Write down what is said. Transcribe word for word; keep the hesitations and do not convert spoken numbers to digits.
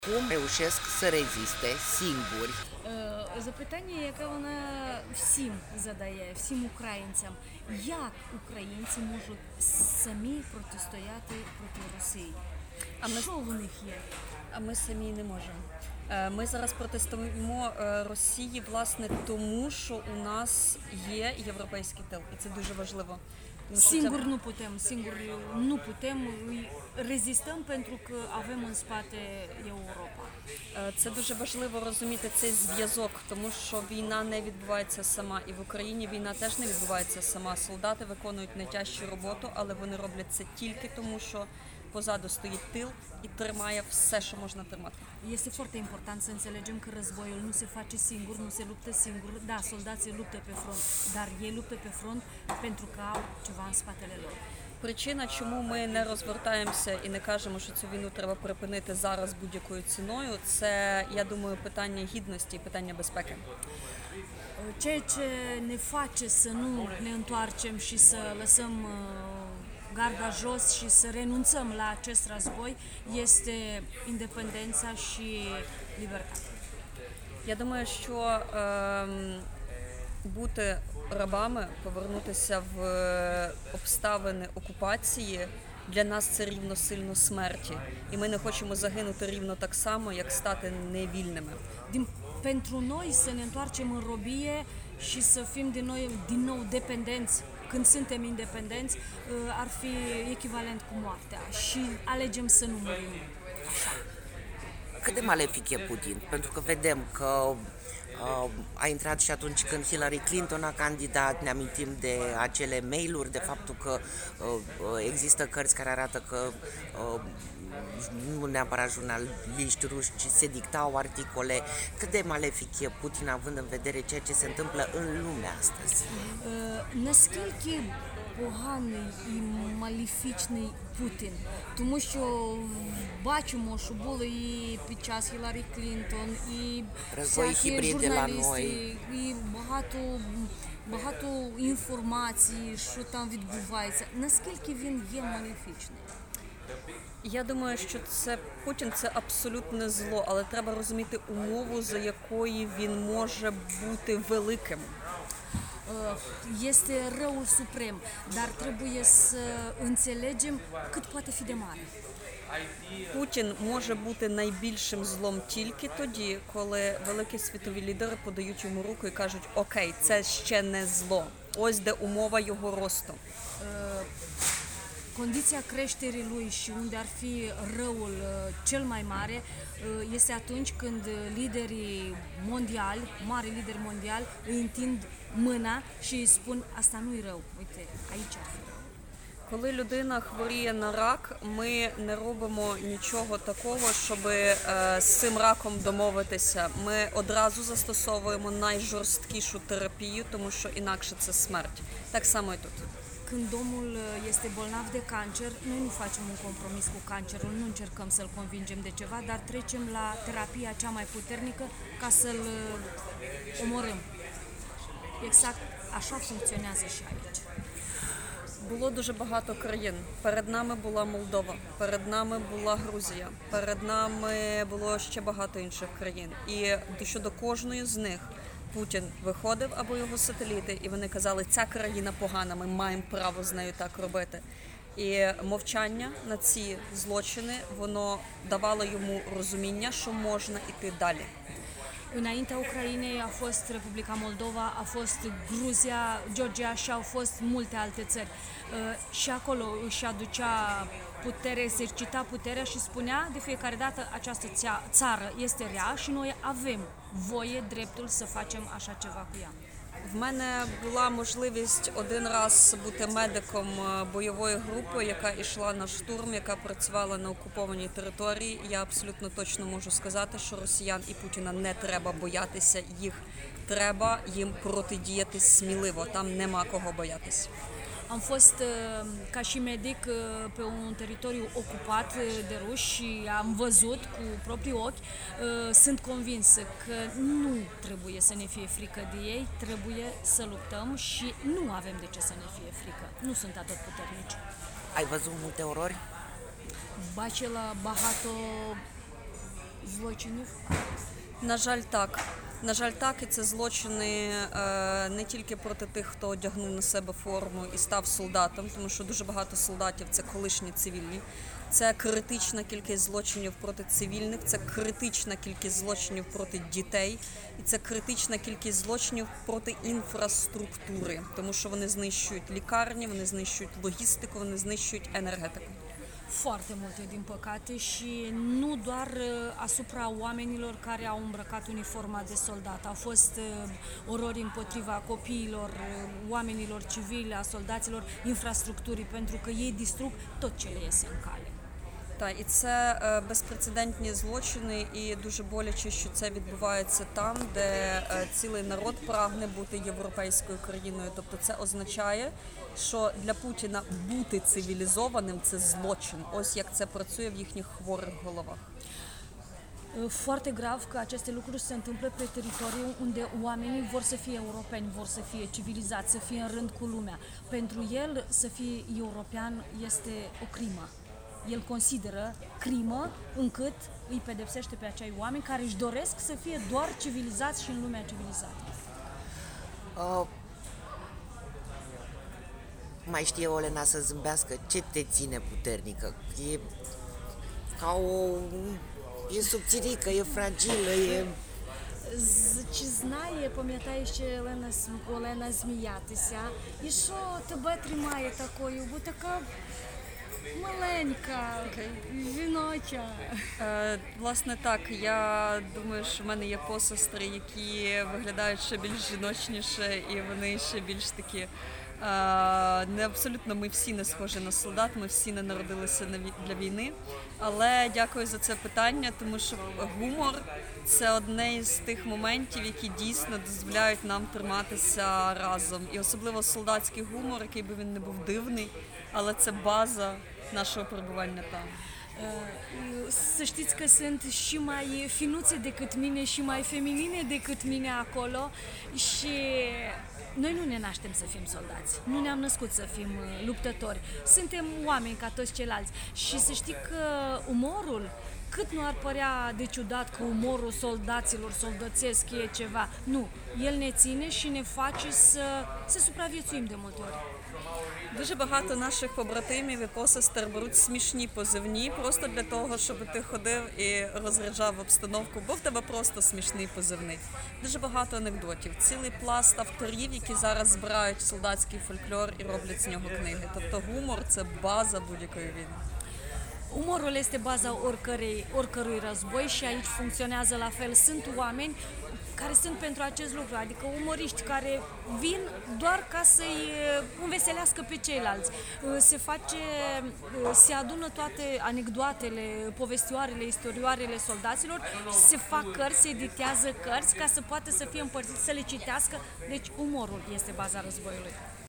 Cum reușesc să reziste singuri? Е, Запитання, яке вона всім задає, всім українцям. Як українці можуть самі протистояти проти Росії? А ми- Що в них є? А ми самі не можемо. Е, Ми зараз протистоїмо е, Росії, власне, тому що у нас є європейський тил, і це дуже важливо. Тому що це- Singur nu putem, singur nu putem, îi rezistăm pentru că avem în spate Europa. Е, Це дуже важливо розуміти цей зв'язок, тому що війна не відбувається сама, і в Україні війна теж не відбувається сама. Солдати виконують найтяжчу роботу, але вони роблять це тільки тому, що позаду стоїть тил і тримає все, що можна тримати. Este foarte important să înțelegem că războiul nu se face singur, nu se luptă singur. Da, soldații luptă pe front, dar ei luptă pe front pentru că au ceva în spatele lor. Причина, чому ми не розвертаємося і не кажемо, що цю війну треба припинити зараз будь-якою ціною, це, я думаю, питання гідності і питання безпеки. Ceea ce ne face să nu ne întoarcem și să lăsăm uh, garda jos și să renunțăm la acest război este independența și libertatea. Я думаю, що ем, бути рабами, повернутися в е, обставини окупації, для нас це рівно сильно смерті. І ми не хочемо загинути рівно так само, як стати невільними. Din, pentru noi să ne întoarcem în robie și să fim din, noi, din nou dependenți când suntem independenți uh, ar fi echivalent cu moartea și alegem să nu murim așa. Cât de malefic e Putin? Pentru că vedem că uh, a intrat și atunci când Hillary Clinton a candidat, ne amintim de acele mail-uri, de faptul că uh, uh, există cărți care arată că uh, nu neapărat jurnaliști ruși, ci se dictau articole. Cât de malefic e Putin având în vedere ceea ce se întâmplă în lumea astăzi? Е, Наскільки поганий і маліфічний Путін? Тому що бачимо, що було і під час Гіларі Клінтон, і Розбої всякі гібриди журналісти, ланої. і багато, багато інформації, що там відбувається. Наскільки він є маліфічний? Я думаю, що це Путін це абсолютне зло, але треба розуміти умову, за якої він може бути великим. Uh, Este răul suprem, dar trebuie să înțelegem cât poate fi de mare. Путін може бути найбільшим злом тільки тоді, коли великі світові лідери подають йому руку і кажуть: окей, це ще не зло. Ось де умова його росту. Condiția creșterii lui și unde ar fi răul uh, cel mai mare uh, este atunci când liderii mondiali, mari lideri mondiali, îi întind mâna și îi spun asta nu-i rău, uite, aici ar fi rău. Коли людина хворіє на рак, ми не робимо нічого такого, щоб е, з цим раком домовитися. Ми одразу застосовуємо найжорсткішу терапію, тому що інакше це смерть. Так само і тут. Când omul uh, este bolnav de cancer, noi nu facem un compromis cu cancerul, nu încercăm să-l convingem de ceva, dar trecem la terapia cea mai puternică ca să-l uh, omorâm. Exact așa funcționează și aici. Було дуже багато країн. Перед нами була Молдова, перед нами була Грузія, перед нами було ще багато інших країн. І щодо кожної з них Путін виходив або його сателіти, і вони казали, ця країна погана, ми маємо право з нею так робити. І мовчання на ці злочини, воно давало йому розуміння, що можна йти далі. Înaintea Ucrainei a fost Republica Moldova, a fost Gruzia, Georgia și au fost multe alte țări. Uh, Și acolo își aducea putere, exercita puterea și spunea de fiecare dată această țea- țară este rea și noi avem voie, dreptul să facem așa ceva cu ea. В мене була можливість один раз бути медиком е, бойової групи, яка йшла на штурм, яка працювала на окупованій території. Я абсолютно точно можу сказати, що росіян і Путіна не треба боятися, їх треба їм протидіяти сміливо, там нема кого боятись. Am fost uh, ca și medic uh, pe un teritoriu ocupat uh, de ruși și am văzut cu proprii ochi. Uh, Sunt convinsă că nu trebuie să ne fie frică de ei, trebuie să luptăm și nu avem de ce să ne fie frică. Nu sunt atotputernici. Ai văzut multe orori? Bacila багато злочинів? На жаль, так. На жаль, так, і це злочини е, не тільки проти тих, хто одягнув на себе форму і став солдатом, тому що дуже багато солдатів це колишні цивільні. Це критична кількість злочинів проти цивільних, це критична кількість злочинів проти дітей, і це критична кількість злочинів проти інфраструктури, тому що вони знищують лікарні, вони знищують логістику, вони знищують енергетику. Foarte multe, din păcate, și nu doar uh, asupra oamenilor care au îmbrăcat uniforma de soldat. Au fost uh, orori împotriva copiilor, uh, oamenilor civili, a soldaților, infrastructurii, pentru că ei distrug tot ce le iese în cale. Так, і це е, безпрецедентні злочини, і дуже боляче, що це відбувається там, де е, цілий народ прагне бути європейською країною. Тобто це означає, що для Путіна бути цивілізованим – це злочин. Ось як це працює в їхніх хворих головах. Uh, Foarte grav că aceste lucruri se întâmplă pe teritoriu unde oamenii vor să fie europeni, vor să fie civilizați, să fie în rând cu lumea. Pentru el, să fie european este o crimă. El consideră crimă încât îi pedepsește pe acei oameni care își doresc să fie doar civilizați și în lumea civilizată. Uh, mai știe Olena să zâmbească? Ce te ține puternică? E ca o... e subțirică, e fragilă, e... Чи знає, пам'ятаєш, Олена, См- Олена зміятися? І що тебе тримає такою? Бо така маленька, жіноча. Е, власне, так, я думаю, що в мене є посестри, які виглядають ще більш жіночніше, і вони ще більш такі. Е, не абсолютно ми всі не схожі на солдат, ми всі не народилися на вій- для війни. Але дякую за це питання, тому що гумор – це одне із тих моментів, які дійсно дозволяють нам триматися разом. І особливо солдатський гумор, який би він не був дивний, але це база нашого перебування там. Să știți că sunt și mai finuțe decât mine și mai feminine decât mine acolo și noi nu ne naștem să fim soldați, nu ne-am născut să fim uh, luptători, suntem oameni ca toți ceilalți și să știi că umorul, cât nu ar părea de ciudat că umorul soldaților soldățesc e ceva, nu, el ne ține și ne face să, să supraviețuim de multe ori. Дуже багато наших побратимів і посестер беруть смішні позивні просто для того, щоб ти ходив і розряджав обстановку, бо в тебе просто смішний позивний. Дуже багато анекдотів, цілий пласт авторів, які зараз збирають солдатський фольклор і роблять з нього книги. Тобто гумор – це база будь-якої війни. Umorul este baza oricărei, oricărui război și aici funcționează la fel. Sunt oameni care sunt pentru acest lucru, adică umoriști care vin doar ca să-i înveselească pe ceilalți. Se face, se adună toate anecdoatele, povestioarele, istorioarele soldaților, se fac cărți, se editează cărți ca să poată să fie împărțiți, să le citească. Deci umorul este baza războiului.